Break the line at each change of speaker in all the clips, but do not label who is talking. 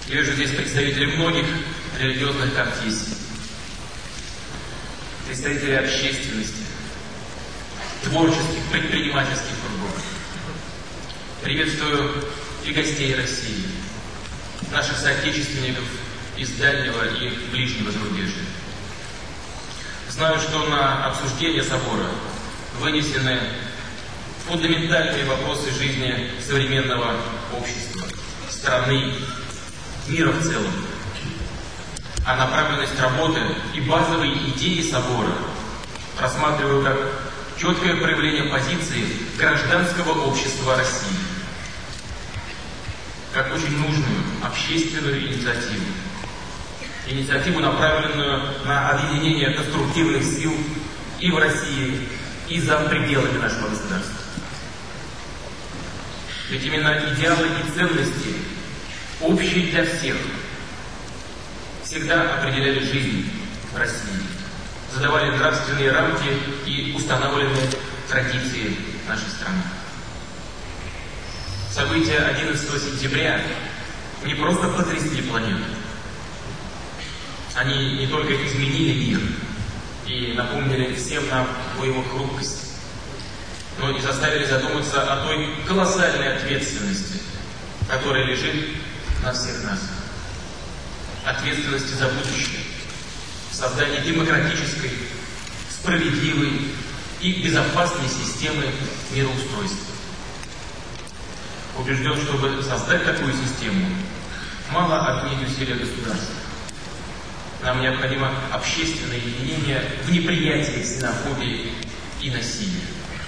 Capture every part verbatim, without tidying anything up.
Я вижу здесь представителей многих религиозных конфессий, представителей общественности, творческих, предпринимательских кругов. Приветствую и гостей России, наших соотечественников из дальнего и ближнего зарубежья. Знаю, что на обсуждение собора вынесены фундаментальные вопросы жизни современного общества, страны, мира в целом. А направленность работы и базовые идеи собора рассматриваю как четкое проявление позиции гражданского общества России, как очень нужную общественную инициативу. Инициативу, направленную на объединение конструктивных сил и в России, и за пределами нашего государства. Ведь именно идеалы и ценности, общие для всех, всегда определяли жизнь в России, задавали нравственные рамки и устанавливали традиции нашей страны. События одиннадцатого сентября не просто потрясли планету. Они не только изменили мир и напомнили всем нам о его хрупкости, но и заставили задуматься о той колоссальной ответственности, которая лежит на всех нас. Ответственности за будущее, создание демократической, справедливой и безопасной системы мироустройства. Убежден, чтобы создать такую систему, мало отнять усилия государства. Нам необходимо общественное единение в неприятии ксенофобии и насилия.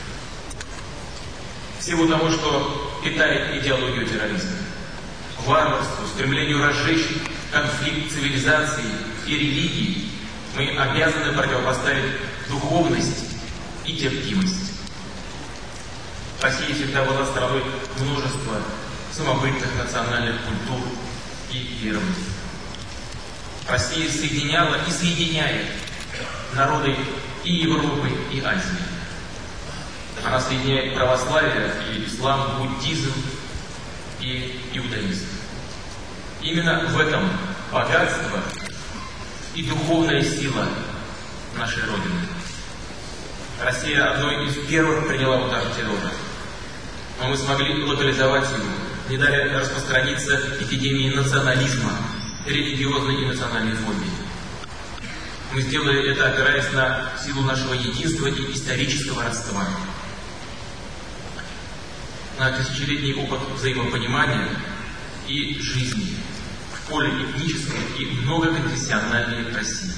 Всего того, что питает идеологию терроризма, варварству, стремлению разжечь конфликт цивилизации и религии, мы обязаны противопоставить духовность и терпимость. Россия всегда была страной множества самобытных национальных культур и верований. Россия соединяла и соединяет народы и Европы, и Азии. Она соединяет православие и ислам, буддизм и иудаизм. Именно в этом богатство и духовная сила нашей Родины. Россия одной из первых приняла удар террора. Но мы смогли локализовать его, не дали распространиться эпидемии национализма, религиозной и национальной фобии. Мы сделали это, опираясь на силу нашего единства и исторического родства, на тысячелетний опыт взаимопонимания и жизни в поле этнической и многоконфессиональной России.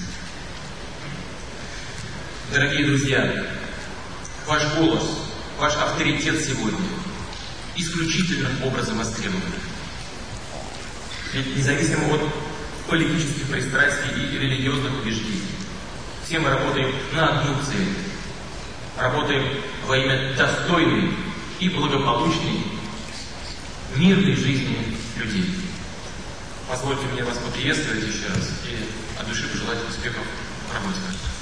Дорогие друзья, ваш голос, ваш авторитет сегодня исключительным образом востребован. Ведь независимо от политических пристрастий и религиозных убеждений, все мы работаем на одну цель. Работаем во имя достойной и благополучной, мирной жизни людей. Позвольте мне вас поприветствовать еще раз и от души пожелать успехов в работе.